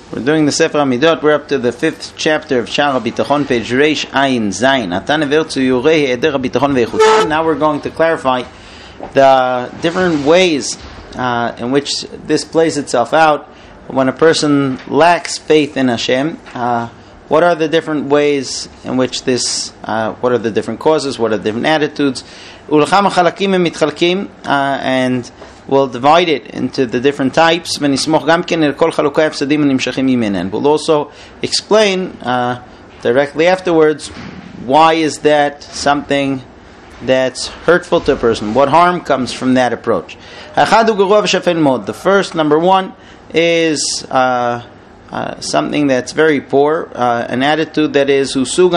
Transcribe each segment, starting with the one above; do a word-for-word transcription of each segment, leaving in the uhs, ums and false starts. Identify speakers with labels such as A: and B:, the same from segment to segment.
A: We're doing the Sefer Hamidot. We're up to the fifth chapter of Sha'ar HaBitachon, page Reish Ayin Zayin. Now we're going to clarify the different ways uh, in which this plays itself out when a person lacks faith in Hashem. Uh, what are the different ways in which this, uh, what are the different causes, what are the different attitudes? Uh, and we'll divide it into the different types. And we'll also explain uh, directly afterwards why is that something that's hurtful to a person. What harm comes from that approach? The first, number one, is uh, uh, something that's very poor, uh, an attitude that is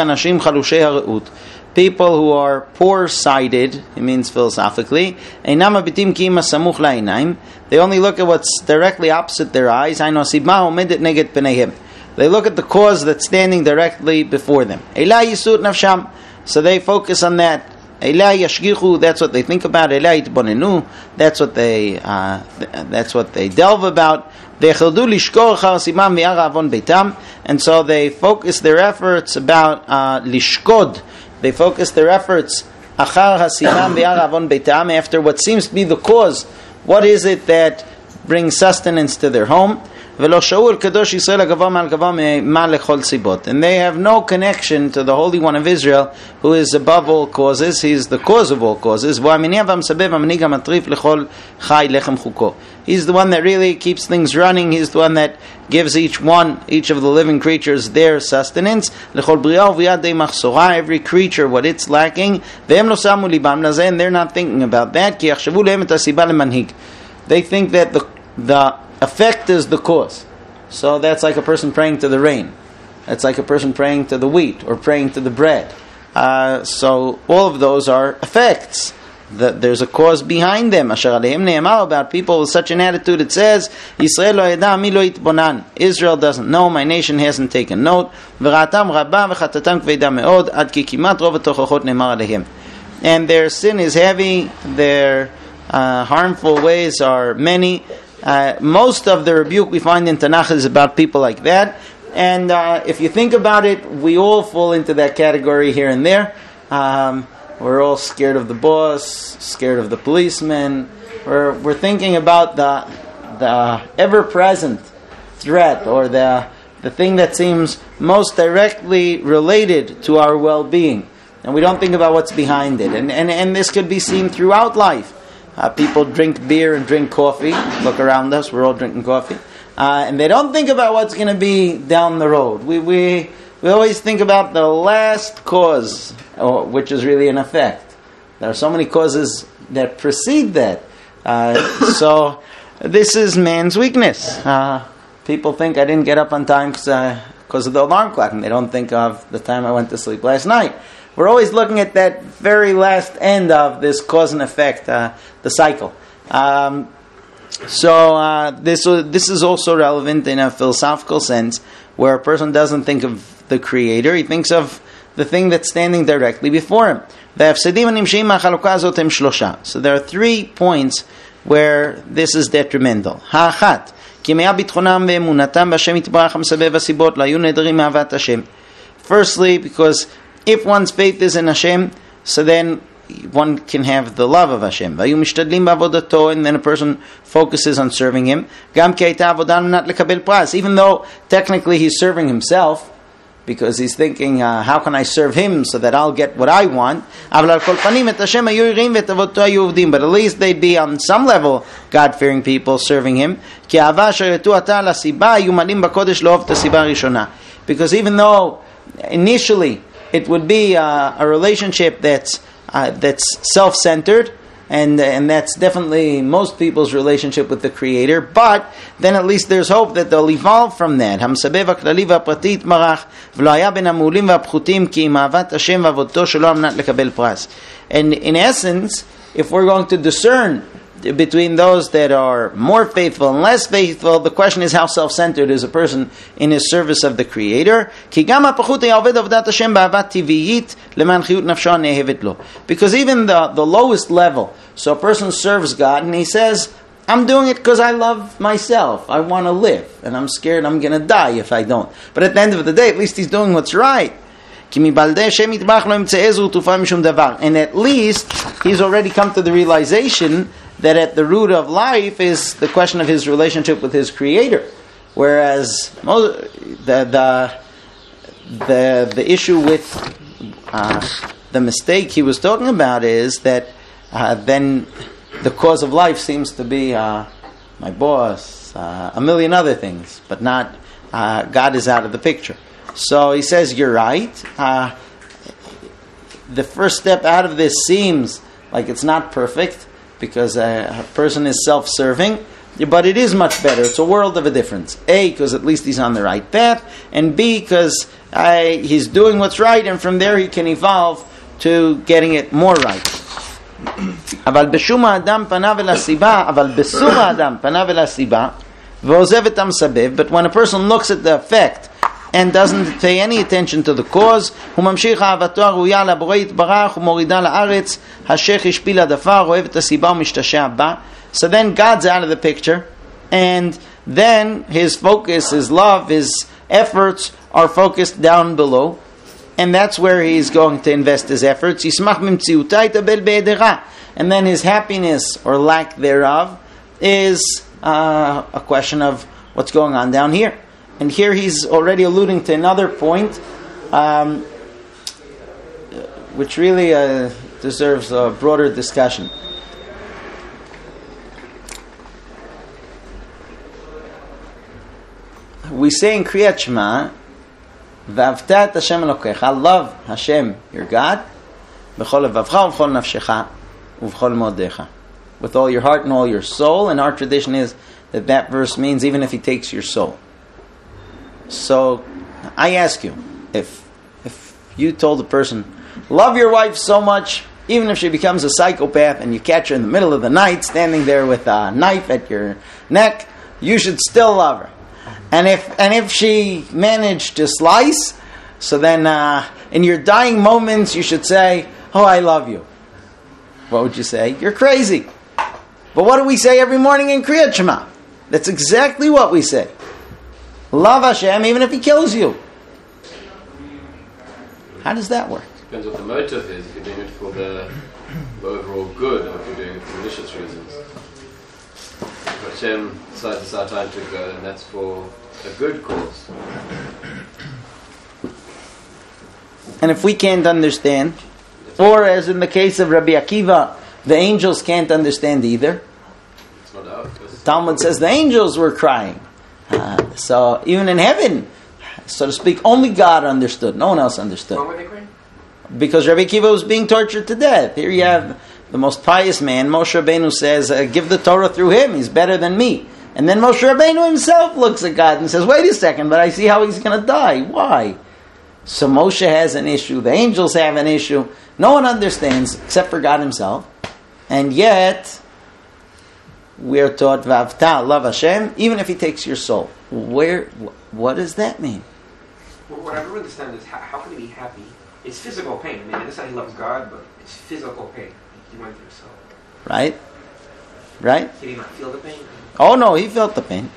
A: people who are poor-sighted, it means philosophically. They only look at what's directly opposite their eyes. They look at the cause that's standing directly before them. So they focus on that. That's what they think about. That's what they uh, that's what they delve about. And so they focus their efforts about uh, lishkod. They focus their efforts after what seems to be the cause. What is it that brings sustenance to their home? And they have no connection to the Holy One of Israel, who is above all causes. He is the cause of all causes. He's the one that really keeps things running. He's the one that gives each one, each of the living creatures, their sustenance. Every creature, what it's lacking. And they're not thinking about that. They think that the, the effect is the cause. So that's like a person praying to the rain. That's like a person praying to the wheat or praying to the bread. Uh, so all of those are effects. The, there's a cause behind them. About people with such an attitude, it says, Israel doesn't know, my nation hasn't taken note. And their sin is heavy, their uh, harmful ways are many. Uh, most of the rebuke we find in Tanakh is about people like that. And uh, if you think about it, we all fall into that category here and there. Um, we're all scared of the boss, scared of the policeman. We're, we're thinking about the the ever-present threat or the the thing that seems most directly related to our well-being. And we don't think about what's behind it. And, and, and this could be seen throughout life. Uh, people drink beer and drink coffee. Look around us, we're all drinking coffee. Uh, and they don't think about what's going to be down the road. We we we always think about the last cause, or, which is really an effect. There are so many causes that precede that. Uh, so this is man's weakness. Uh, people think I didn't get up on time because uh, of the alarm clock, and they don't think of the time I went to sleep last night. We're always looking at that very last end of this cause and effect, uh, the cycle. Um, so uh, this uh, this is also relevant in a philosophical sense, where a person doesn't think of the Creator; he thinks of the thing that's standing directly before him. So there are three points where this is detrimental. Firstly, because if one's faith is in Hashem, so then one can have the love of Hashem. And then a person focuses on serving Him. Even though technically he's serving himself, because he's thinking, uh, how can I serve Him so that I'll get what I want? But at least they'd be on some level God-fearing people serving Him. Because even though initially it would be uh, a relationship that's uh, that's self-centered, and and that's definitely most people's relationship with the Creator. But then at least there's hope that they'll evolve from that. And in essence, if we're going to discern between those that are more faithful and less faithful, the question is how self-centered is a person in his service of the Creator. Because even the, the lowest level, so a person serves God and he says, I'm doing it because I love myself. I want to live. And I'm scared I'm going to die if I don't. But at the end of the day, at least he's doing what's right. And at least he's already come to the realization that at the root of life is the question of his relationship with his Creator. Whereas the the the, the issue with uh, the mistake he was talking about is that uh, then the cause of life seems to be uh, my boss, uh, a million other things, but not uh, God is out of the picture. So he says, you're right. Uh, the first step out of this seems like it's not perfect because a person is self-serving, but it is much better. It's a world of a difference. A, because at least he's on the right path, and B, because he's doing what's right, and from there he can evolve to getting it more right. אבל בשום האדם פניו אל הסיבה, אבל בסום האדם פניו אל הסיבה, ועוזב את המסבב, but when a person looks at the effect and doesn't pay any attention to the cause, הוא ממשיך אהבתו הראויה לבורא יתברך ומורידה לארץ, השייך השפיל הדפר, אוהב את הסיבה ומשתשע בה. So then God's out of the picture, and then his focus, his love, his efforts are focused down below, and that's where he's going to invest his efforts. And then his happiness or lack thereof is uh, a question of what's going on down here. And here he's already alluding to another point, um, which really uh, deserves a broader discussion. We say in Kriyat Shema, V'avta et Hashem Elokecha, love Hashem, your God, b'chol levavcha u'b'chol nafshecha u'b'chol modecha, with all your heart and all your soul. And our tradition is that that verse means even if he takes your soul. So I ask you, if if you told a person, love your wife so much, even if she becomes a psychopath and you catch her in the middle of the night standing there with a knife at your neck, you should still love her. And if and if she managed to slice, so then uh, in your dying moments you should say, oh, I love you. What would you say? You're crazy. But what do we say every morning in Kriyat Shema? That's exactly what we say. Love Hashem even if he kills you. How does that work?
B: Depends what the motive is. If you're doing it for the, the overall good, or if you're doing it for malicious reasons. Hashem decides it's our time to go, and that's for a good cause.
A: And if we can't understand, or as in the case of Rabbi Akiva, the angels can't understand either.
B: It's not out.
A: Talmud says the angels were crying. Uh, so even in heaven, so to speak, only God understood. No one else understood.
C: Why were they crying?
A: Because Rabbi Akiva was being tortured to death. Here you have the most pious man, Moshe Rabbeinu says, uh, give the Torah through him, he's better than me. And then Moshe Rabbeinu himself looks at God and says, wait a second, but I see how he's going to die. Why? So Moshe has an issue, the angels have an issue. No one understands except for God himself. And yet, we are taught, V'avta, love Hashem, even if he takes your soul. Where? What does that mean?
C: Well, what I don't understand is how, how can he be happy? It's physical pain. I mean, I understand he loves God, but it's physical pain. He went through himself.
A: Right? Right?
C: Did he not feel the pain?
A: Oh no, he felt the pain.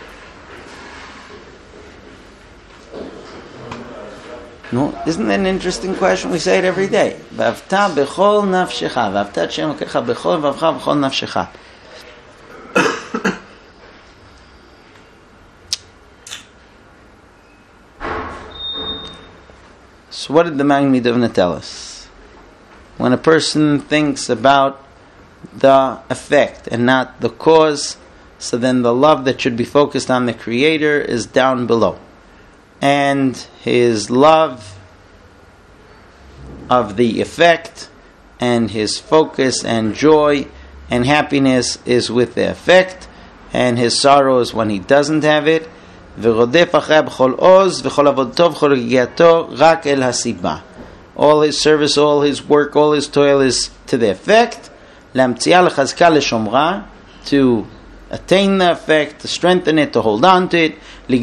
A: No, isn't that an interesting question? We say it every day. V'avta b'chol nafshecha, v'avta Hashem Elokecha b'chol levavcha b'chol nafshecha. So what did the Magen Midavna tell us? When a person thinks about the effect and not the cause, so then the love that should be focused on the Creator is down below. And his love of the effect and his focus and joy and happiness is with the effect, and his sorrow is when he doesn't have it. All his service, all his work, all his toil is to the effect. To attain the effect, to strengthen it, to hold on to it. To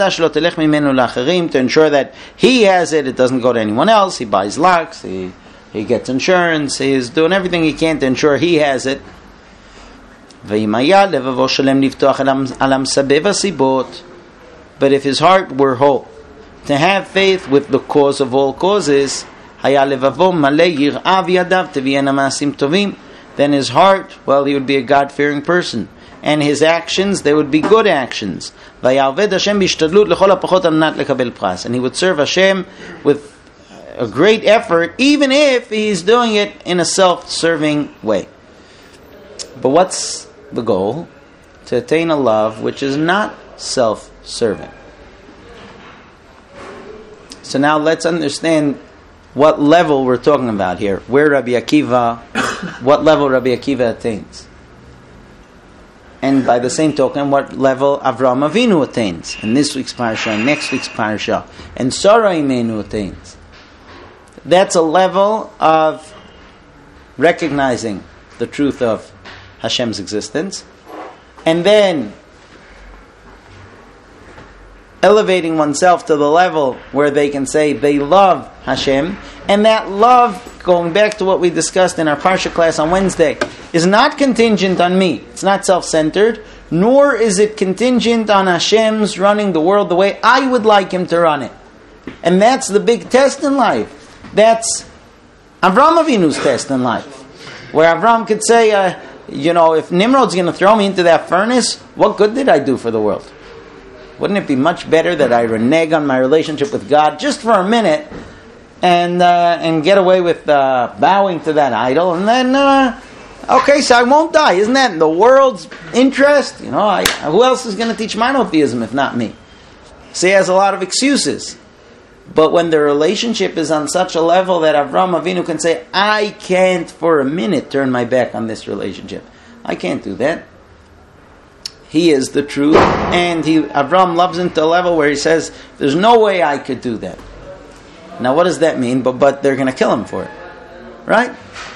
A: ensure that he has it, it doesn't go to anyone else. He buys locks, he, he gets insurance, he is doing everything he can to ensure he has it. ואם היה לבבו שלם לפתוח על המסבב הסיבות, but if his heart were whole, to have faith with the cause of all causes, היה לבבו מלא יראה וידיו תביינה מעשים טובים, then his heart, well, he would be a God-fearing person. And his actions, they would be good actions. ויעבד השם בהשתדלות לכל הפחות על מנת לקבל פרס. And he would serve Hashem with a great effort, even if he's doing it in a self-serving way. But what's the goal? To attain a love which is not self-serving. So now let's understand what level we're talking about here. Where Rabbi Akiva, what level Rabbi Akiva attains. And by the same token, what level Avraham Avinu attains. In this week's parsha, and next week's parsha, and Sarah Imenu attains. That's a level of recognizing the truth of Hashem's existence, and then elevating oneself to the level where they can say they love Hashem, and that love, going back to what we discussed in our Parsha class on Wednesday, is not contingent on me. It's not self-centered, nor is it contingent on Hashem's running the world the way I would like Him to run it. And that's the big test in life. That's Avraham Avinu's test in life, where Avraham could say, uh, you know, if Nimrod's going to throw me into that furnace, what good did I do for the world? Wouldn't it be much better that I renege on my relationship with God just for a minute and uh, and get away with uh, bowing to that idol, and then, uh, okay, so I won't die. Isn't that in the world's interest? You know, I, who else is going to teach monotheism if not me? So he has a lot of excuses. But when the relationship is on such a level that Avraham Avinu can say, I can't for a minute turn my back on this relationship. I can't do that. He is the truth, and he Avraham loves him to a level where he says, there's no way I could do that. Now what does that mean? But but they're going to kill him for it. Right?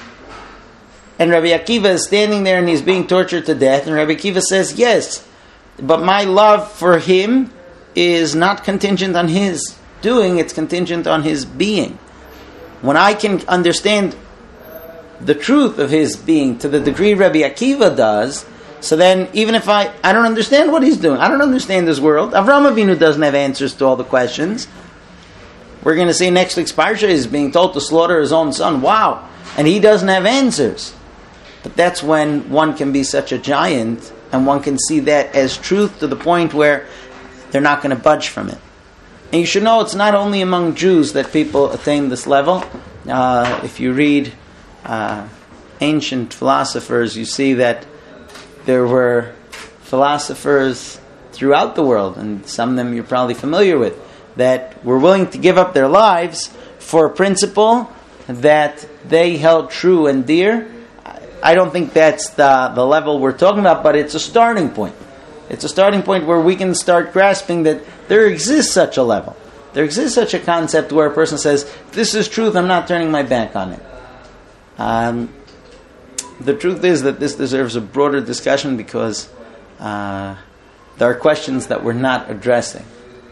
A: And Rabbi Akiva is standing there and he's being tortured to death, and Rabbi Akiva says, yes, but my love for him is not contingent on his doing, it's contingent on his being. When I can understand the truth of his being to the degree Rabbi Akiva does, so then even if I, I don't understand what he's doing, I don't understand his world, Avraham Avinu doesn't have answers to all the questions. We're going to see next week's parsha is being told to slaughter his own son. Wow. And he doesn't have answers. But that's when one can be such a giant, and one can see that as truth to the point where they're not going to budge from it. And you should know it's not only among Jews that people attain this level. Uh, if you read uh, ancient philosophers, you see that there were philosophers throughout the world, and some of them you're probably familiar with, that were willing to give up their lives for a principle that they held true and dear. I don't think that's the, the level we're talking about, but it's a starting point. It's a starting point where we can start grasping that there exists such a level. There exists such a concept where a person says, this is truth, I'm not turning my back on it. Um, the truth is that this deserves a broader discussion because uh, there are questions that we're not addressing.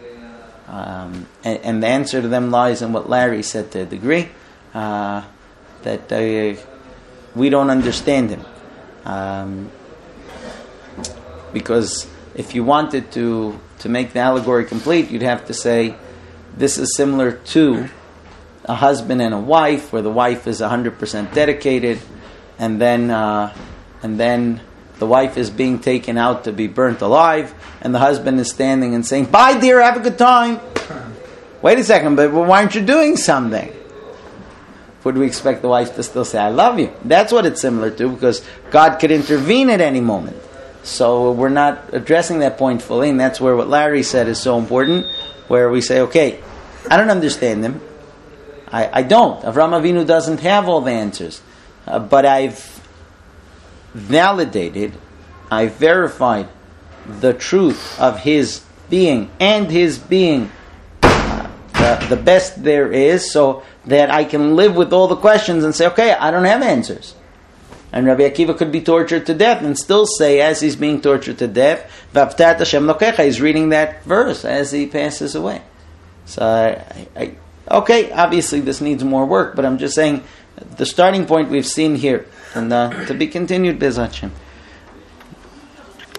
A: Um, and, and the answer to them lies in what Larry said to a degree, uh, that uh, we don't understand him. Um, because if you wanted to, to make the allegory complete, you'd have to say, this is similar to a husband and a wife, where the wife is one hundred percent dedicated, and then uh, and then the wife is being taken out to be burnt alive, and the husband is standing and saying, bye dear, have a good time. Wait a second, but why aren't you doing something? Would we expect the wife to still say, I love you? That's what it's similar to, because God could intervene at any moment. So we're not addressing that point fully, and that's where what Larry said is so important, where we say, okay, I don't understand them. I, I don't. Avraham Avinu doesn't have all the answers. Uh, but I've validated, I've verified the truth of his being, and his being uh, the, the best there is, so that I can live with all the questions and say, okay, I don't have answers. And Rabbi Akiva could be tortured to death and still say, as he's being tortured to death, V'avtat Hashem Lokecha, he's reading that verse as he passes away. So, I, I, okay, obviously this needs more work, but I'm just saying, the starting point we've seen here, and uh, to be continued, Bez Hashem.